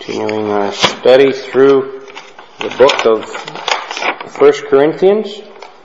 Continuing our study through the book of 1 Corinthians.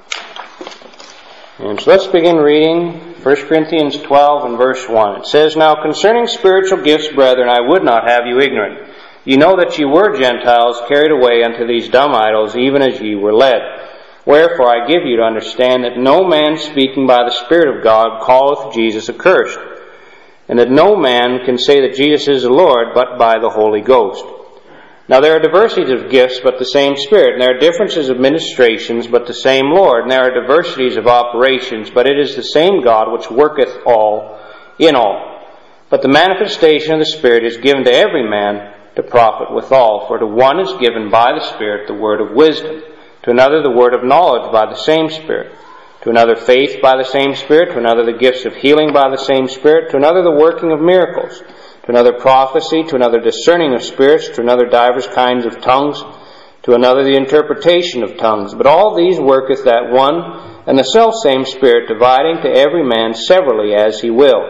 And so let's begin reading 1 Corinthians 12 and verse 1. It says, "Now concerning spiritual gifts, brethren, I would not have you ignorant. You know that ye were Gentiles, carried away unto these dumb idols, even as ye were led. Wherefore I give you to understand that no man speaking by the Spirit of God calleth Jesus accursed, and that no man can say that Jesus is the Lord but by the Holy Ghost. Now there are diversities of gifts, but the same Spirit, and there are differences of ministrations, but the same Lord, and there are diversities of operations, but it is the same God which worketh all in all. But the manifestation of the Spirit is given to every man to profit withal. For to one is given by the Spirit the word of wisdom, to another the word of knowledge by the same Spirit, to another faith by the same Spirit, to another the gifts of healing by the same Spirit, to another the working of miracles, to another prophecy, to another discerning of spirits, to another divers kinds of tongues, to another the interpretation of tongues. But all these worketh that one and the selfsame Spirit, dividing to every man severally as he will.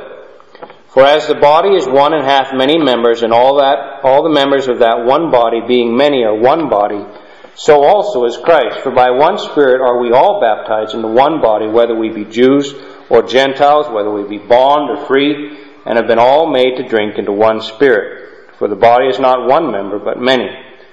For as the body is one and hath many members, and all the members of that one body, being many, are one body, so also is Christ. For by one Spirit are we all baptized into one body, whether we be Jews or Gentiles, whether we be bond or free, and have been all made to drink into one Spirit. For the body is not one member, but many.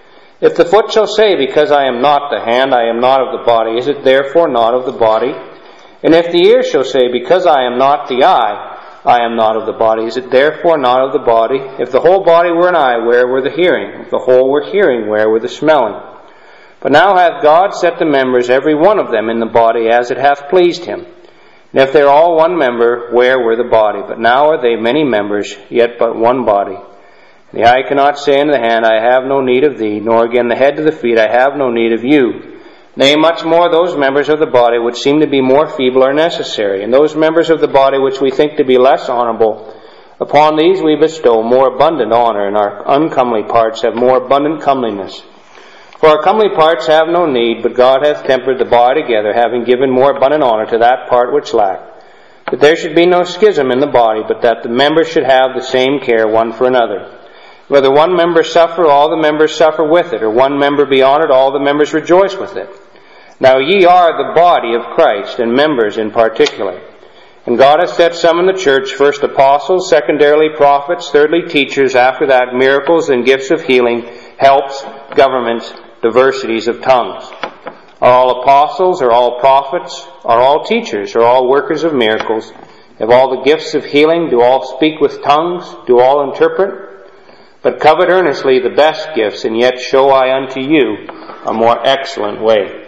If the foot shall say, because I am not the hand, I am not of the body, is it therefore not of the body? And if the ear shall say, because I am not the eye, I am not of the body, is it therefore not of the body? If the whole body were an eye, where were the hearing? If the whole were hearing, where were the smelling? But now hath God set the members, every one of them, in the body as it hath pleased him. And if they are all one member, where were the body? But now are they many members, yet but one body. The eye cannot say unto the hand, I have no need of thee, nor again the head to the feet, I have no need of you. Nay, much more those members of the body which seem to be more feeble are necessary, and those members of the body which we think to be less honorable, upon these we bestow more abundant honor, and our uncomely parts have more abundant comeliness. For our comely parts have no need, but God hath tempered the body together, having given more abundant honor to that part which lacked, that there should be no schism in the body, but that the members should have the same care one for another. Whether one member suffer, all the members suffer with it, or one member be honored, all the members rejoice with it. Now ye are the body of Christ, and members in particular. And God hath set some in the church, first apostles, secondarily prophets, thirdly teachers, after that miracles and gifts of healing, helps, governments, diversities of tongues. Are all apostles, are all prophets, are all teachers, are all workers of miracles? Have all the gifts of healing? Do all speak with tongues? Do all interpret? But covet earnestly the best gifts, and yet show I unto you a more excellent way."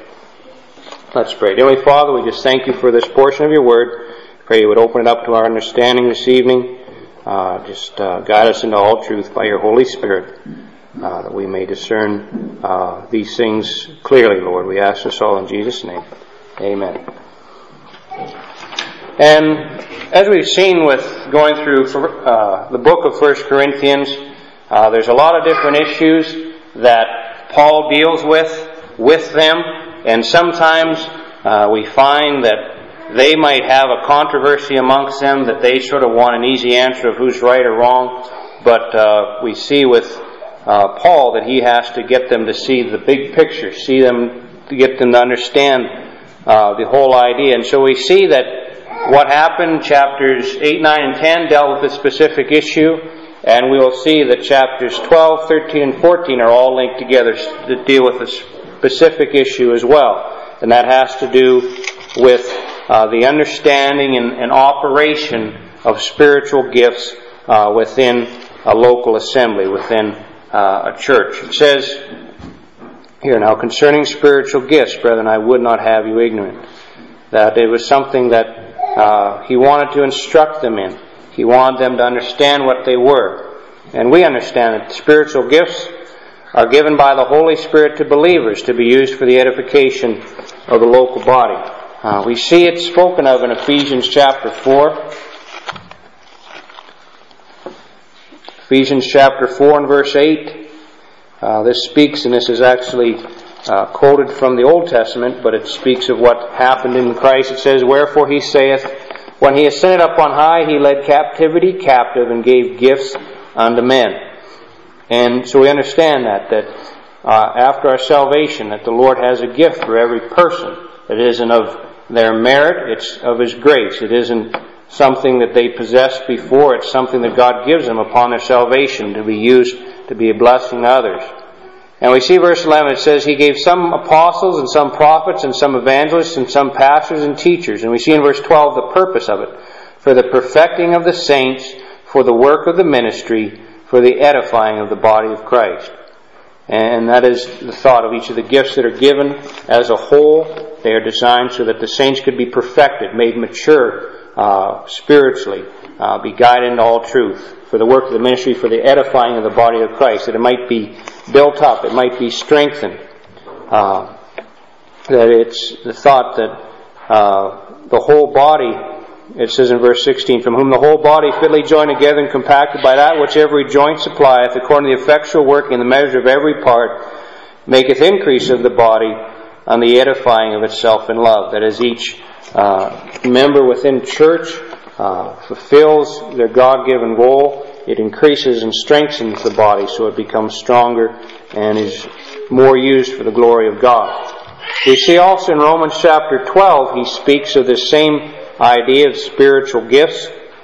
Let's pray. Dear Heavenly Father, we just thank you for this portion of your word. Pray you would open it up to our understanding this evening. Guide us into all truth by your Holy Spirit, that we may discern these things clearly, Lord. We ask this all in Jesus' name. Amen. And as we've seen with going through the book of 1 Corinthians, there's a lot of different issues that Paul deals with them, and sometimes we find that they might have a controversy amongst them, that they sort of want an easy answer of who's right or wrong, but we see with Paul that he has to get them to see the big picture, to get them to understand the whole idea. And so we see that what happened, chapters 8, 9, and 10 dealt with a specific issue, and we will see that chapters 12, 13, and 14 are all linked together to deal with a specific issue as well. And that has to do with the understanding and operation of spiritual gifts within a local assembly, within a church. It says here, "Now concerning spiritual gifts, brethren, I would not have you ignorant." That it was something that he wanted to instruct them in. He wanted them to understand what they were. And we understand that spiritual gifts are given by the Holy Spirit to believers to be used for the edification of the local body. We see it spoken of in Ephesians chapter 4. Ephesians chapter 4 and verse 8. This speaks, and this is actually quoted from the Old Testament, but it speaks of what happened in Christ. It says, "Wherefore he saith, when he ascended up on high, he led captivity captive and gave gifts unto men." And so we understand that after our salvation, that the Lord has a gift for every person. It isn't of their merit, it's of His grace. It isn't something that they possessed before, it's something that God gives them upon their salvation to be used to be a blessing to others. And we see verse 11, it says, He gave some apostles and some prophets and some evangelists and some pastors and teachers. And we see in verse 12 the purpose of it. For the perfecting of the saints, for the work of the ministry, for the edifying of the body of Christ. And that is the thought of each of the gifts that are given as a whole. They are designed so that the saints could be perfected, made mature spiritually, be guided into all truth. For the work of the ministry, for the edifying of the body of Christ, that it might be built up, it might be strengthened. That it's the thought that the whole body, it says in verse 16, from whom the whole body fitly joined together and compacted by that which every joint supplieth, according to the effectual working in the measure of every part, maketh increase of the body on the edifying of itself in love. That as each member within church fulfills their God-given role, it increases and strengthens the body so it becomes stronger and is more used for the glory of God. We see also in Romans chapter 12, he speaks of this same idea of spiritual gifts.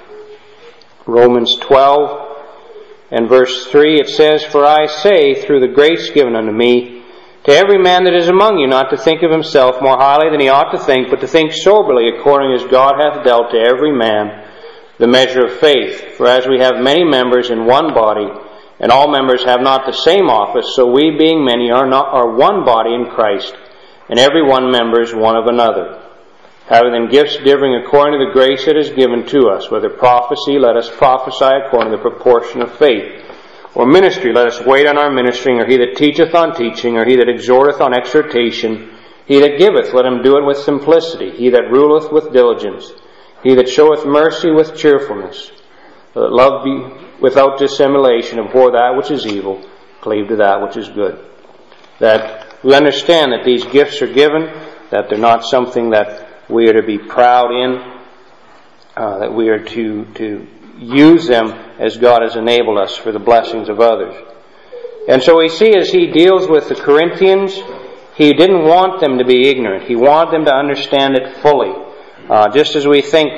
Romans 12 and verse 3, it says, For I say, through the grace given unto me, to every man that is among you, not to think of himself more highly than he ought to think, but to think soberly, according as God hath dealt to every man the measure of faith. For as we have many members in one body, and all members have not the same office, so we, being many, are one body in Christ, and every one members one of another. Having then gifts differing according to the grace that is given to us, whether prophecy, let us prophesy according to the proportion of faith. Or ministry, let us wait on our ministering, or he that teacheth on teaching, or he that exhorteth on exhortation. He that giveth, let him do it with simplicity. He that ruleth with diligence. He that showeth mercy with cheerfulness. Let love be without dissimulation. Abhor that which is evil. Cleave to that which is good. That we understand that these gifts are given, that they're not something that we are to be proud in, that we are to use them as God has enabled us for the blessings of others. And so we see as he deals with the Corinthians, he didn't want them to be ignorant. He wanted them to understand it fully. Just as we think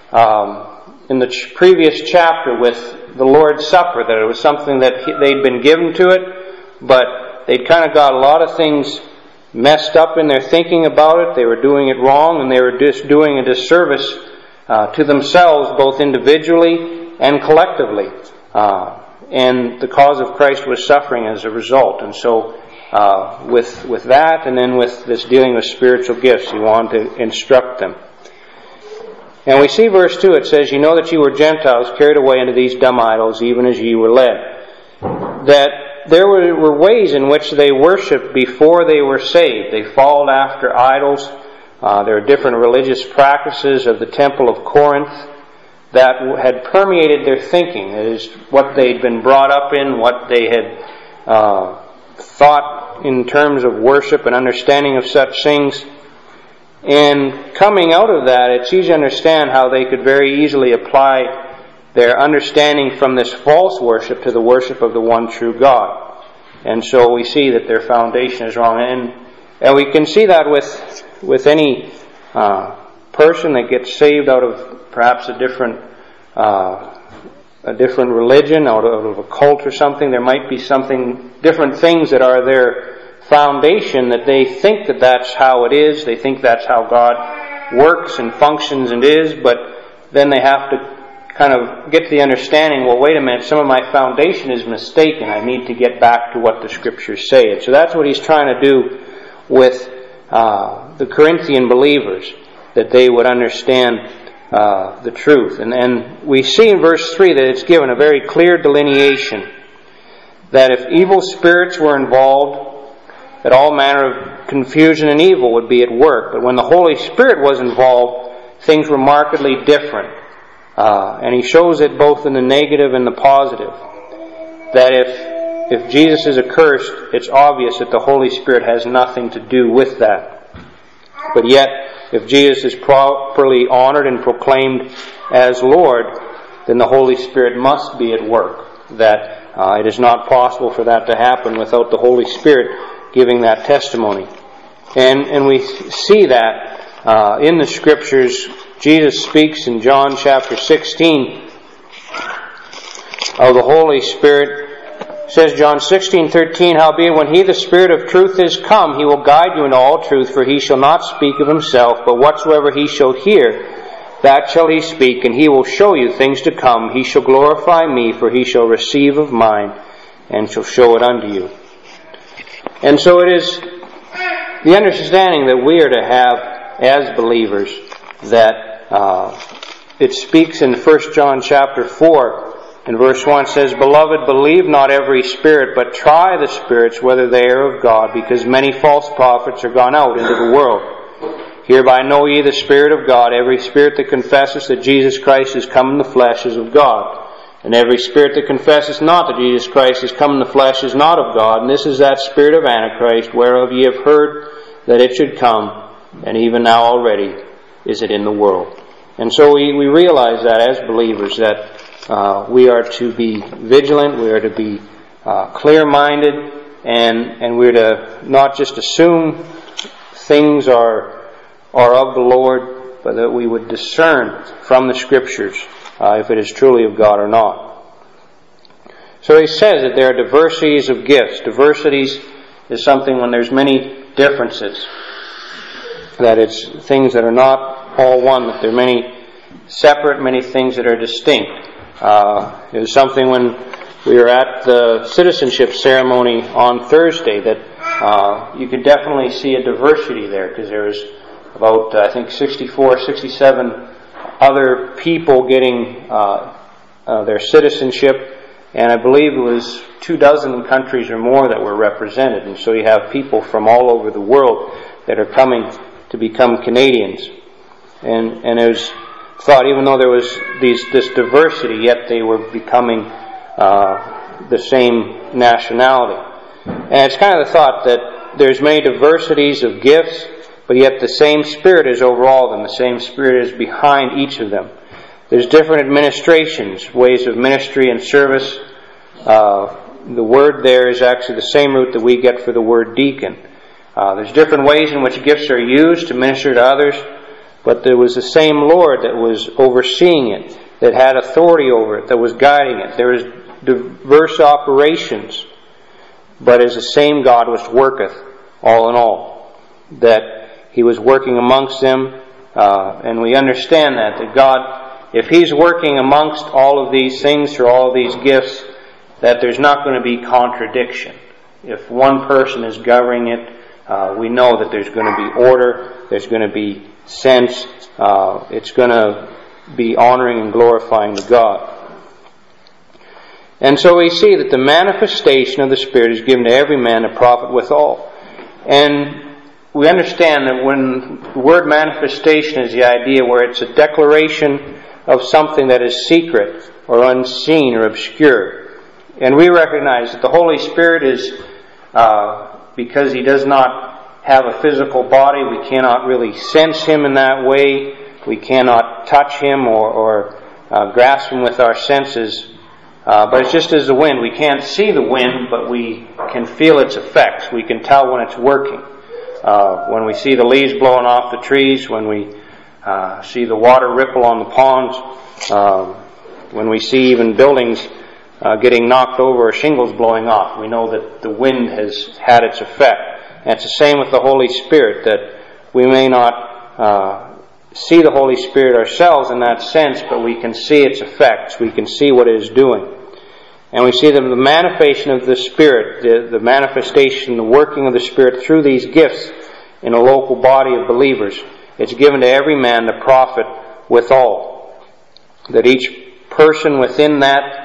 in the previous chapter with the Lord's Supper, that it was something that they'd been given to it, but they'd kind of got a lot of things messed up in their thinking about it. They were doing it wrong, and they were just doing a disservice to themselves, both individually and collectively. And the cause of Christ was suffering as a result. And so with that, and then with this dealing with spiritual gifts, he wanted to instruct them. And we see verse 2, it says, You know that you were Gentiles carried away into these dumb idols, even as ye were led. That there were ways in which they worshipped before they were saved. They followed after idols. There are different religious practices of the temple of Corinth that had permeated their thinking. It is what they'd been brought up in, what they had thought in terms of worship and understanding of such things. And coming out of that, it's easy to understand how they could very easily apply their understanding from this false worship to the worship of the one true God. And so we see that their foundation is wrong. And we can see that with any person that gets saved out of perhaps a different religion, out of a cult or something. There might be different things that are their foundation, that they think that that's how it is. They think that's how God works and functions and is, but then they have to kind of get to the understanding, well, wait a minute, some of my foundation is mistaken. I need to get back to what the Scriptures say. And so that's what he's trying to do with the Corinthian believers, that they would understand the truth. And we see in verse 3 that it's given a very clear delineation that if evil spirits were involved, that all manner of confusion and evil would be at work. But when the Holy Spirit was involved, things were markedly different. And he shows it both in the negative and the positive. That if Jesus is accursed, it's obvious that the Holy Spirit has nothing to do with that. But yet, if Jesus is properly honored and proclaimed as Lord, then the Holy Spirit must be at work. That It is not possible for that to happen without the Holy Spirit giving that testimony. And we see that in the Scriptures. Jesus speaks in John chapter 16 of the Holy Spirit. It says, John 16:13, "Howbeit when He, the Spirit of truth, is come, He will guide you into all truth, for He shall not speak of Himself, but whatsoever He shall hear, that shall He speak, and He will show you things to come. He shall glorify Me, for He shall receive of mine, and shall show it unto you." And so it is the understanding that we are to have as believers that it speaks in 1 John chapter 4 and verse 1 says, "Beloved, believe not every spirit, but try the spirits whether they are of God, because many false prophets are gone out into the world. Hereby know ye the Spirit of God. Every spirit that confesseth that Jesus Christ is come in the flesh is of God. And every spirit that confesseth not that Jesus Christ is come in the flesh is not of God. And this is that spirit of Antichrist, whereof ye have heard that it should come, and even now already is it in the world." And so we realize that as believers that we are to be vigilant, we are to be clear-minded, and we're to not just assume things are of the Lord, but that we would discern from the Scriptures if it is truly of God or not. So he says that there are diversities of gifts. Diversities is something when there's many differences, that it's things that are not all one, that there are many separate, many things that are distinct. It was something when we were at the citizenship ceremony on Thursday that you could definitely see a diversity there, because there was about, I think, 64, 67 other people getting their citizenship, and I believe it was 24 countries or more that were represented. And so you have people from all over the world that are coming to become Canadians. And it was thought, even though there was this diversity, yet they were becoming the same nationality. And it's kind of the thought that there's many diversities of gifts, but yet the same Spirit is over all of them. The same Spirit is behind each of them. There's different administrations, ways of ministry and service. The word there is actually the same root that we get for the word deacon. There's different ways in which gifts are used to minister to others, but there was the same Lord that was overseeing it, that had authority over it, that was guiding it. There was diverse operations, but as the same God which worketh all in all, that He was working amongst them, and we understand that God, if He's working amongst all of these things through all of these gifts, that there's not going to be contradiction. If one person is governing it, we know that there's going to be order, there's going to be sense, it's going to be honoring and glorifying to God. And so we see that the manifestation of the Spirit is given to every man to profit withal. And we understand that when the word manifestation is the idea where it's a declaration of something that is secret or unseen or obscure. And we recognize that the Holy Spirit is, because He does not have a physical body, we cannot really sense Him in that way. We cannot touch Him or grasp Him with our senses. But it's just as the wind. We can't see the wind, but we can feel its effects. We can tell when it's working. When we see the leaves blowing off the trees, when we see the water ripple on the ponds, when we see even buildings getting knocked over or shingles blowing off, we know that the wind has had its effect. And it's the same with the Holy Spirit, that we may not see the Holy Spirit ourselves in that sense, but we can see its effects. We can see what it is doing. And we see that the manifestation of the Spirit, the manifestation, the working of the Spirit through these gifts in a local body of believers, it's given to every man to profit withal. That each person within that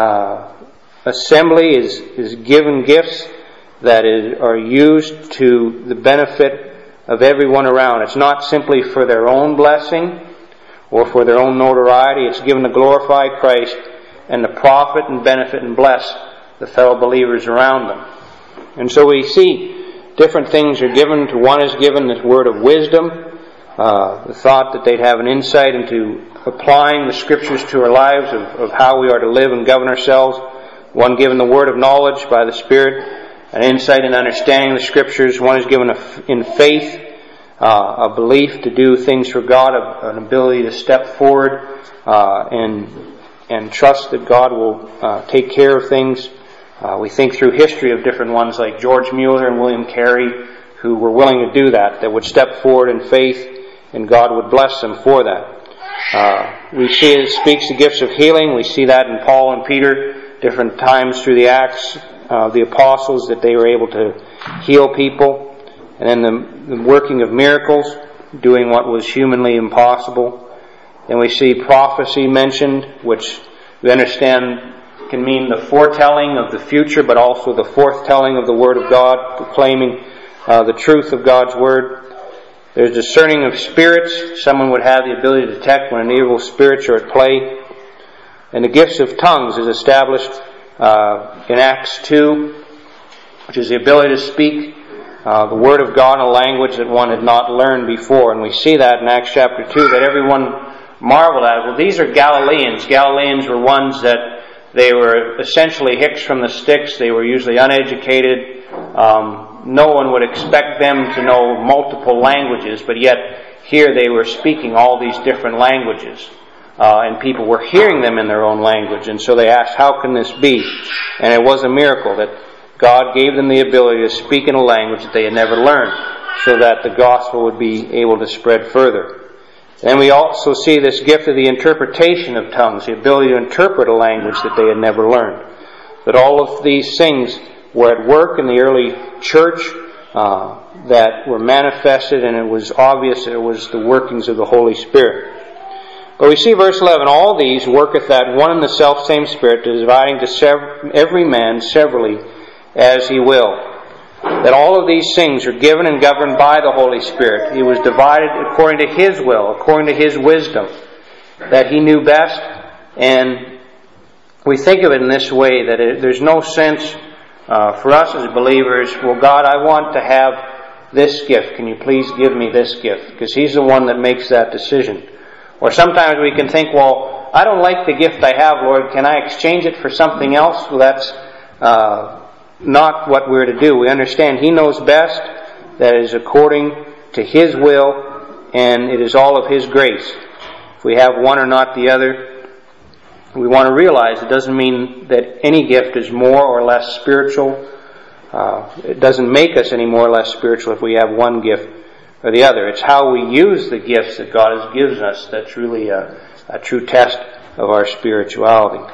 assembly is given gifts that are used to the benefit of everyone around. It's not simply for their own blessing or for their own notoriety. It's given to glorify Christ and to profit and benefit and bless the fellow believers around them. And so we see different things are given. To one is given this word of wisdom, the thought that they'd have an insight into applying the Scriptures to our lives of how we are to live and govern ourselves. One given the word of knowledge by the Spirit, an insight and understanding of the Scriptures. One is given in faith, a belief to do things for God, an ability to step forward and trust that God will take care of things. We think through history of different ones like George Mueller and William Carey, who were willing to do that would step forward in faith, and God would bless them for that. We see it speaks the gifts of healing. We see that in Paul and Peter, different times through the Acts of the apostles, that they were able to heal people. And then the working of miracles, doing what was humanly impossible. Then we see prophecy mentioned, which we understand can mean the foretelling of the future, but also the forthtelling of the Word of God, proclaiming the truth of God's Word. There's discerning of spirits. Someone would have the ability to detect when an evil spirits are at play. And the gifts of tongues is established in Acts 2, which is the ability to speak the Word of God in a language that one had not learned before. And we see that in Acts chapter 2, that everyone marveled at. Well, these are Galileans. Galileans were ones that they were essentially hicks from the sticks. They were usually uneducated. No one would expect them to know multiple languages, but yet here they were speaking all these different languages. And people were hearing them in their own language. And so they asked, how can this be? And it was a miracle that God gave them the ability to speak in a language that they had never learned, so that the gospel would be able to spread further. And we also see this gift of the interpretation of tongues, the ability to interpret a language that they had never learned. That all of these things were at work in the early church that were manifested, and it was obvious that it was the workings of the Holy Spirit. But we see verse 11, all these worketh that one and the selfsame Spirit, dividing to every man severally as he will. That all of these things are given and governed by the Holy Spirit. He was divided according to His will, according to His wisdom, that He knew best. And we think of it in this way, that there's no sense for us as believers, well, God, I want to have this gift. Can you please give me this gift? Because He's the one that makes that decision. Or sometimes we can think, well, I don't like the gift I have, Lord. Can I exchange it for something else? Well, that's not what we're to do. We understand He knows best, that it is according to His will, and it is all of His grace. If we have one or not the other, we want to realize it doesn't mean that any gift is more or less spiritual. It doesn't make us any more or less spiritual if we have one gift or the other. It's how we use the gifts that God has given us that's really a true test of our spirituality.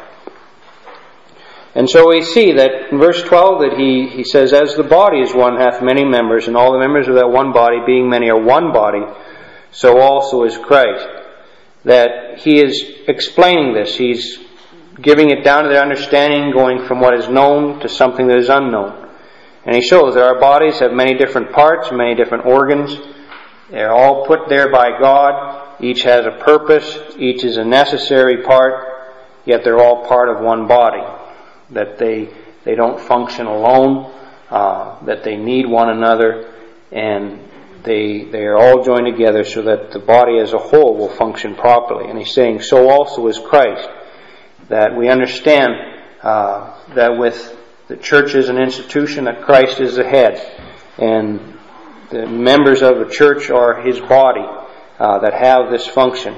And so we see that in verse 12 that he says, as the body is one, hath many members, and all the members of that one body, being many, are one body, so also is Christ. That he is explaining this. He's giving it down to their understanding, going from what is known to something that is unknown. And he shows that our bodies have many different parts, many different organs. They're all put there by God. Each has a purpose. Each is a necessary part. Yet they're all part of one body. That they don't function alone. That they need one another. And they are all joined together so that the body as a whole will function properly. And he's saying, so also is Christ. That we understand that with the church as an institution, that Christ is the head. And the members of the church are His body that have this function.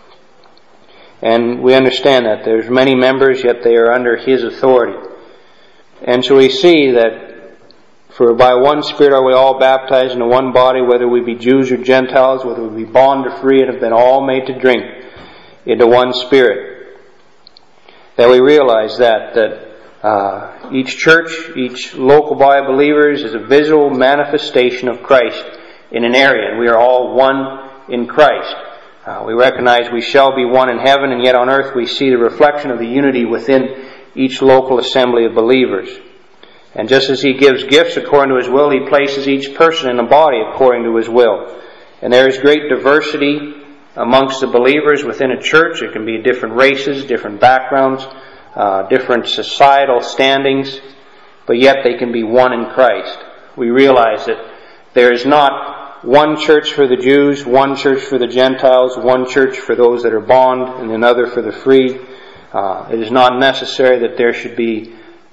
And we understand that there's many members, yet they are under His authority. And so we see that for by one Spirit are we all baptized into one body, whether we be Jews or Gentiles, whether we be bond or free, and have been all made to drink into one Spirit. That we realize that each church, each local body of believers is a visual manifestation of Christ in an area, and we are all one in Christ. We recognize we shall be one in heaven, and yet on earth we see the reflection of the unity within each local assembly of believers. And just as He gives gifts according to His will, He places each person in the body according to His will. And there is great diversity amongst the believers within a church. It can be different races, different backgrounds, different societal standings, but yet they can be one in Christ. We realize that there is not one church for the Jews, one church for the Gentiles, one church for those that are bond, and another for the free. It is not necessary that there should be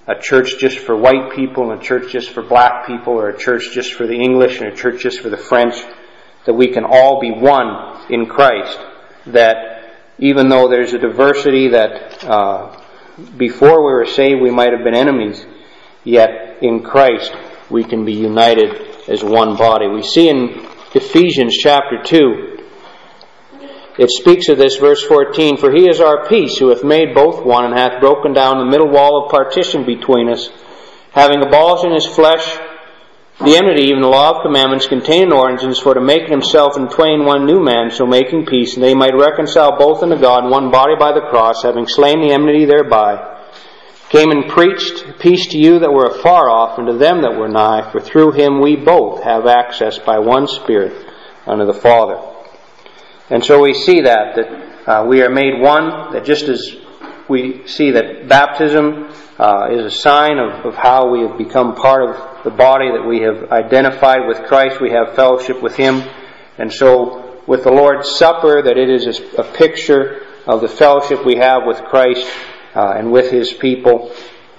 a church just for white people and a church just for black people, or a church just for the English and a church just for the French, that we can all be one in Christ. That even though there's a diversity that before we were saved we might have been enemies, yet in Christ we can be united as one body. We see in Ephesians chapter 2, it speaks of this, verse 14, "For he is our peace, who hath made both one, and hath broken down the middle wall of partition between us, having abolished in his flesh the enmity, even the law of commandments contained in ordinances, for to make in himself in twain one new man, so making peace, and they might reconcile both unto God in one body by the cross, having slain the enmity thereby. Came and preached peace to you that were afar off, and to them that were nigh, for through him we both have access by one Spirit unto the Father." And so we see that we are made one, that just as we see that baptism is a sign of how we have become part of the body, that we have identified with Christ, we have fellowship with Him. And so with the Lord's Supper, that it is a picture of the fellowship we have with Christ and with His people,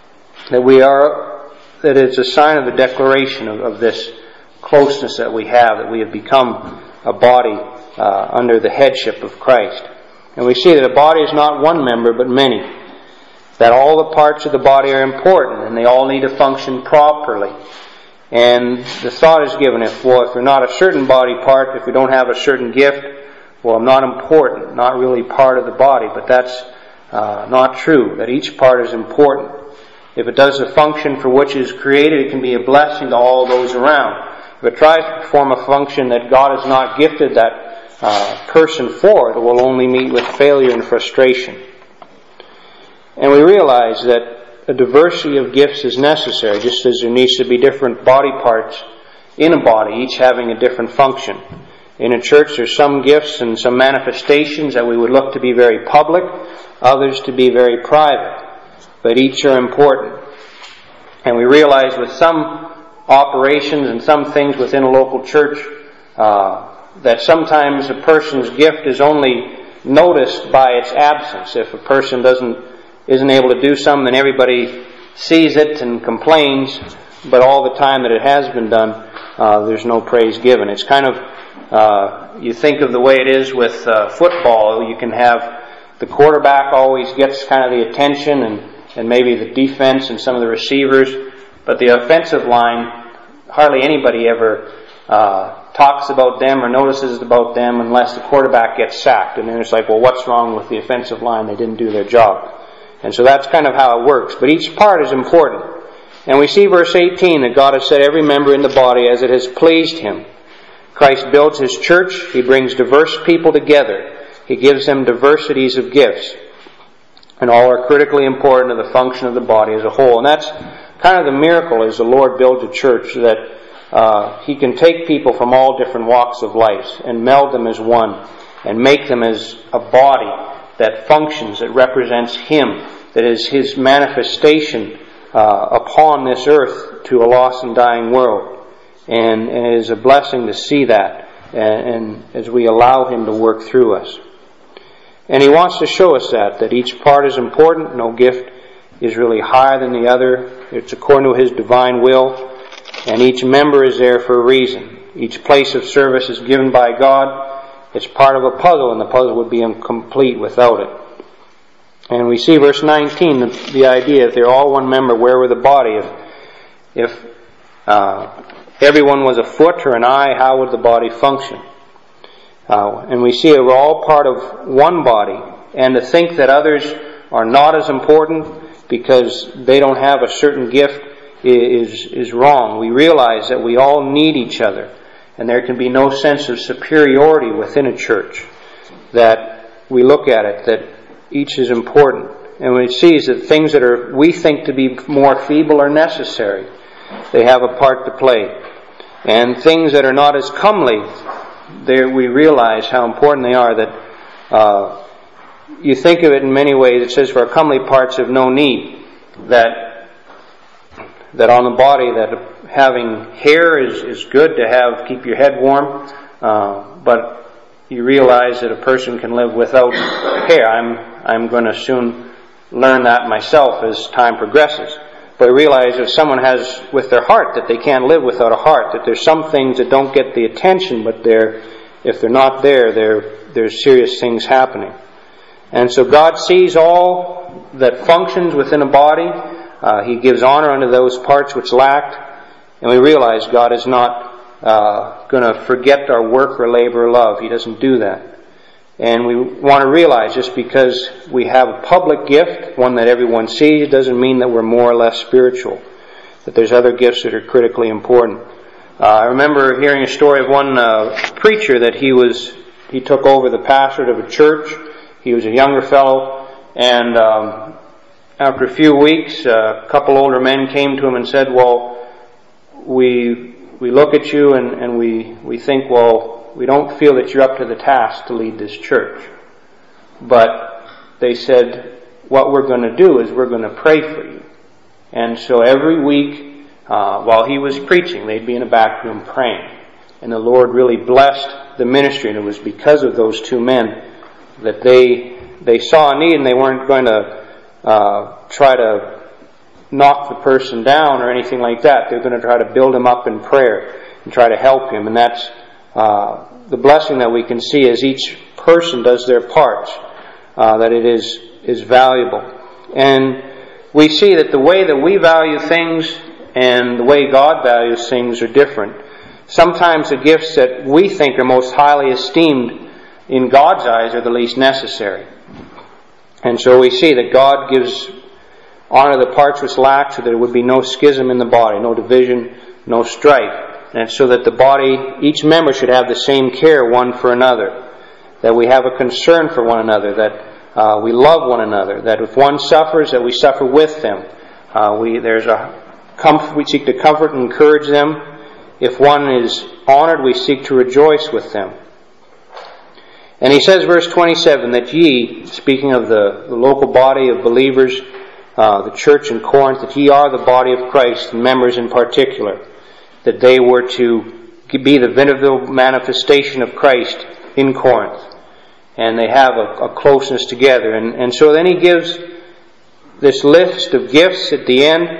that it's a sign of the declaration of this closeness that we have become a body under the headship of Christ. And we see that a body is not one member but many, that all the parts of the body are important and they all need to function properly. And the thought is given, if we're not a certain body part, if we don't have a certain gift, well, I'm not important, not really part of the body. But that's not true, that each part is important. If it does the function for which it is created, it can be a blessing to all those around. If it tries to perform a function that God has not gifted that person for, it will only meet with failure and frustration. And we realize that a diversity of gifts is necessary, just as there needs to be different body parts in a body, each having a different function. In a church there's some gifts and some manifestations that we would look to be very public, others to be very private, but each are important. And we realize with some operations and some things within a local church that sometimes a person's gift is only noticed by its absence. If a person isn't able to do something, then everybody sees it and complains, but all the time that it has been done, there's no praise given. It's kind of, you think of the way it is with football. You can have the quarterback always gets kind of the attention, and maybe the defense and some of the receivers, but the offensive line, hardly anybody ever talks about them or notices about them unless the quarterback gets sacked. And then it's like, well, what's wrong with the offensive line? They didn't do their job. And so that's kind of how it works. But each part is important. And we see verse 18 that God has set every member in the body as it has pleased Him. Christ builds His church. He brings diverse people together. He gives them diversities of gifts. And all are critically important to the function of the body as a whole. And that's kind of the miracle as the Lord builds a church, that He can take people from all different walks of life and meld them as one and make them as a body that functions, that represents Him, that is His manifestation upon this earth to a lost and dying world. And it is a blessing to see that, and as we allow Him to work through us. And He wants to show us that each part is important. No gift is really higher than the other. It's according to His divine will, and each member is there for a reason. Each place of service is given by God. It's part of a puzzle, and the puzzle would be incomplete without it. And we see verse 19, the idea, if they're all one member, where were the body? If everyone was a foot or an eye, how would the body function? And we see that we're all part of one body, and to think that others are not as important because they don't have a certain gift is wrong. We realize that we all need each other, and there can be no sense of superiority within a church. That we look at it, that each is important, and we see that things that we think to be more feeble are necessary. They have a part to play, and things that are not as comely, there we realize how important they are. That you think of it in many ways. It says, "For comely parts have no need." That on the body, that having hair is good to keep your head warm, but you realize that a person can live without hair. I'm going to soon learn that myself as time progresses. But realize if someone has with their heart that they can't live without a heart, that there's some things that don't get the attention, but if they're not there, there's serious things happening. And so God sees all that functions within a body. He gives honor unto those parts which lacked. And we realize God is not going to forget our work or labor or love. He doesn't do that. And we want to realize just because we have a public gift, one that everyone sees, doesn't mean that we're more or less spiritual. That there's other gifts that are critically important. I remember hearing a story of one preacher that he took over the pastorate of a church. He was a younger fellow, and after a few weeks, a couple older men came to him and said, "Well, we look at you and we think, well, we don't feel that you're up to the task to lead this church." But they said, what we're going to do is we're going to pray for you. And so every week, while he was preaching, they'd be in the back room praying. And the Lord really blessed the ministry, and it was because of those two men that they saw a need, and they weren't going to try to knock the person down or anything like that. They're going to try to build him up in prayer and try to help him. And that's the blessing that we can see as each person does their parts, that it is valuable. And we see that the way that we value things and the way God values things are different. Sometimes the gifts that we think are most highly esteemed in God's eyes are the least necessary. And so we see that God gives honor the parts which lack, so that there would be no schism in the body, no division, no strife. And so that the body, each member should have the same care one for another. That we have a concern for one another. That we love one another. That if one suffers, that we suffer with them. We seek to comfort and encourage them. If one is honored, we seek to rejoice with them. And he says, verse 27, that ye, speaking of the local body of believers, the church in Corinth, that ye are the body of Christ, and members in particular. That they were to be the visible manifestation of Christ in Corinth. And they have a closeness together. And so then he gives this list of gifts at the end.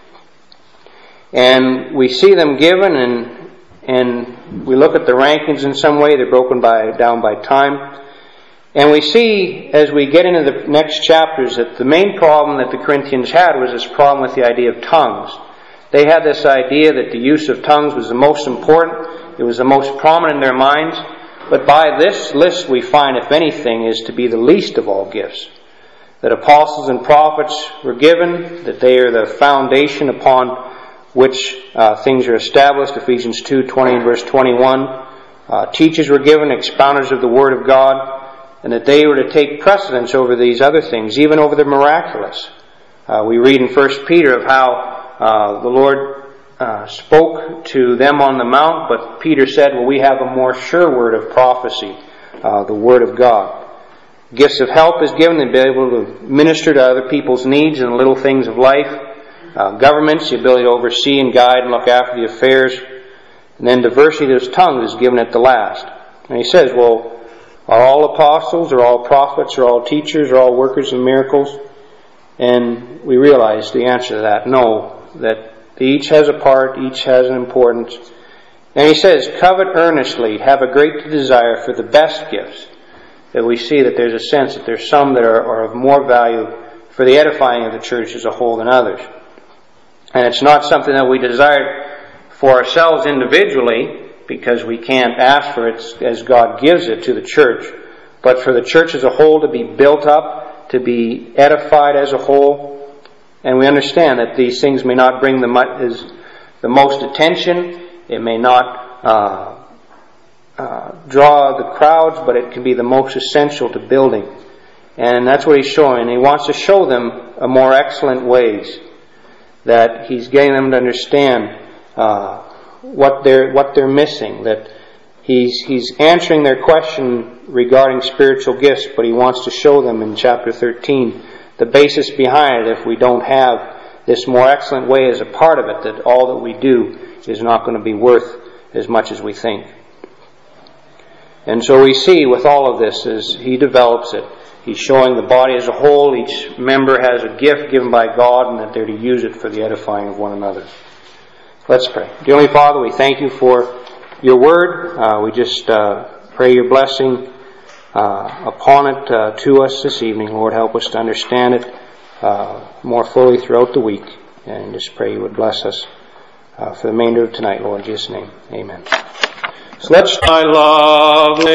And we see them given, and we look at the rankings in some way. They're broken down by time. And we see, as we get into the next chapters, that the main problem that the Corinthians had was this problem with the idea of tongues. They had this idea that the use of tongues was the most important. It was the most prominent in their minds. But by this list we find, if anything, is to be the least of all gifts. That apostles and prophets were given, that they are the foundation upon which things are established. Ephesians 2:20 and verse 21. Teachers were given, expounders of the Word of God, and that they were to take precedence over these other things, even over the miraculous. We read in 1 Peter of how the Lord spoke to them on the mount, but Peter said, well, we have a more sure word of prophecy, the Word of God. Gifts of help is given to be able to minister to other people's needs and the little things of life. Governments, the ability to oversee and guide and look after the affairs. And then diversity of tongues is given at the last. And he says, well, are all apostles, are all prophets, are all teachers, are all workers of miracles? And we realize the answer to that, no, that each has a part, each has an importance. And he says, covet earnestly, have a great desire for the best gifts. That we see that there's a sense that there's some that are of more value for the edifying of the church as a whole than others. And it's not something that we desire for ourselves individually, because we can't ask for it as God gives it to the church, but for the church as a whole to be built up, to be edified as a whole. And we understand that these things may not bring the most attention, it may not draw the crowds, but it can be the most essential to building. And that's what he's showing. He wants to show them a more excellent ways, that he's getting them to understand what they're missing, that he's answering their question regarding spiritual gifts, but he wants to show them in chapter 13 the basis behind it. If we don't have this more excellent way as a part of it, that all that we do is not going to be worth as much as we think. And so we see with all of this, as he develops it, He's showing the body as a whole. Each member has a gift given by God, and that they're to use it for the edifying of one another. Let's pray. Dear Heavenly Father, we thank you for your word. We just pray your blessing upon it to us this evening. Lord, help us to understand it more fully throughout the week. And just pray you would bless us for the remainder of tonight, Lord, in Jesus' name. Amen. So let's... I love